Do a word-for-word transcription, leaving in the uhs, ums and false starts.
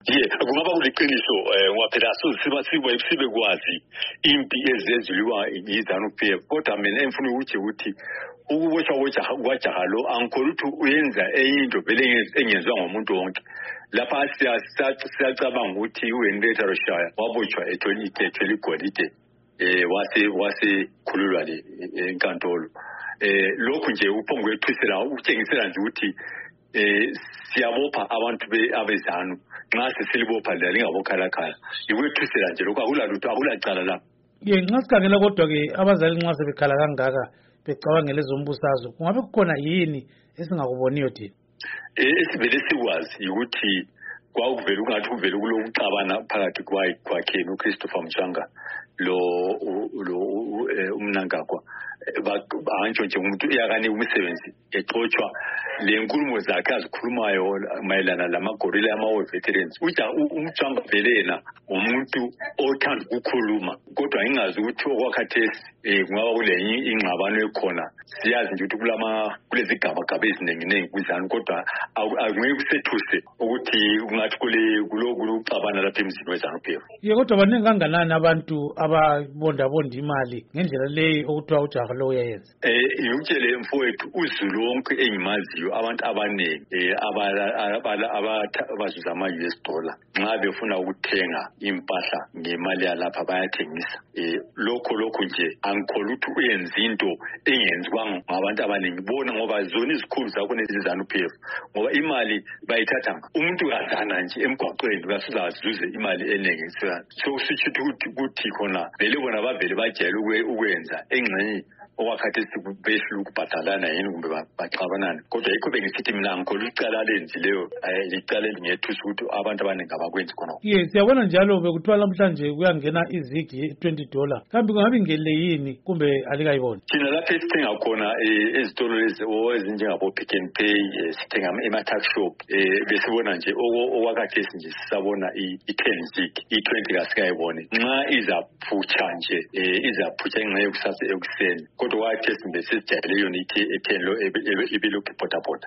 ye kungaba kuliqiniso ngoba phela siba sibe sibe kwazi impi ezeziliwa izanu P F kodwa mina engifuna ukuthi ukuthi ukuboshwa kwajaha kwajaha lo angikholuthi uyenza eyinto vele engenzwa ngomuntu wonke lapha siyacabanga ukuthi uHenrietta Roshaya waboshwa ethwele igolide eh wase wase khululwa le enkantolo eh lokhu nje uphongo wethisela ukutshengisela nje ukuthi eh siyabopha abantu abezanu nxa sisilibopha la lingabokhalakhala ikwethisela nje lokho akulalutho akulacala la ye nxa sikhangela kodwa ke abazali nxa sebekhala kangaka becabangela ezombusazwe kungabe kukhona yini esingakuboniyo thina eh esivele sikwazi ukuthi kwakuvela ungathi kuvela kulokuxabana phakathi kwakhe noChristopher Mchanga lo lo umnankakwa bantsho nje umuntu uyakane umsebenzi exoxwa le nkulumo zakhe azikhulumayo mayelana lamagorilla ama veterans uja umjanga velena umuntu othanda ukukhuluma kodwa ingazi ukuthi okwakhathesi eh kungaba kule ingxabano ekhona siyazi nje ukuthi kulama kulezi gaba gaba eziningi ningi kuzana kodwa angeke kusethuse ukuthi ungathi kule kulokuxabana lapha emzini wezanu phela ye kodwa baningi kanganani abantu ababonda bonda imali ngendlela le okuthiwa ujaha lo uyayenza eh ukutshele mfowethu uzulu wonke engimaziyo abantu abaningi eh abala abazuza ama U S dollar nxa befuna ukuthenga impahla ngemali yalapha bayathengisa eh lokho lokho nje angikholwa ukuthi uyenza into engenziwanga ngabantu abaningi bona ngoba zona izikhulu zakho nezizanu P F ngoba imali bayithatha umuntu kazana nje emgwaqweni kasuzazuze imali eningi so sithi ukuthi khona vele bona bavele bajela ukwenza engxenye okwakhathesi beslu ukubhadalana yini kumbe baxabanana kodwa yikho bengisithi mina ngikholwa icala lenzileyo licala elingethusa ukuthi abantu abaningi abakwenzi khona ye siyabona njalo bekuthiwa namhlanje kuyangena izigi twenty dollar kambe kungabe ingele yini kumbe alikayiboni thina lapha esithenga khona ezitolo lezi ezinjengabo Pick n Pay sithenga ema-tuck shop besibona nje okwakhathesi nje sisabona i-ten zig i-twenty kasikayibone nxa izaphutsha nje izaphutsha ngenxa yokusasa ekuseni kodwa wathi simbe sijayele yona ithi etheni lo ibilokhu ipotapota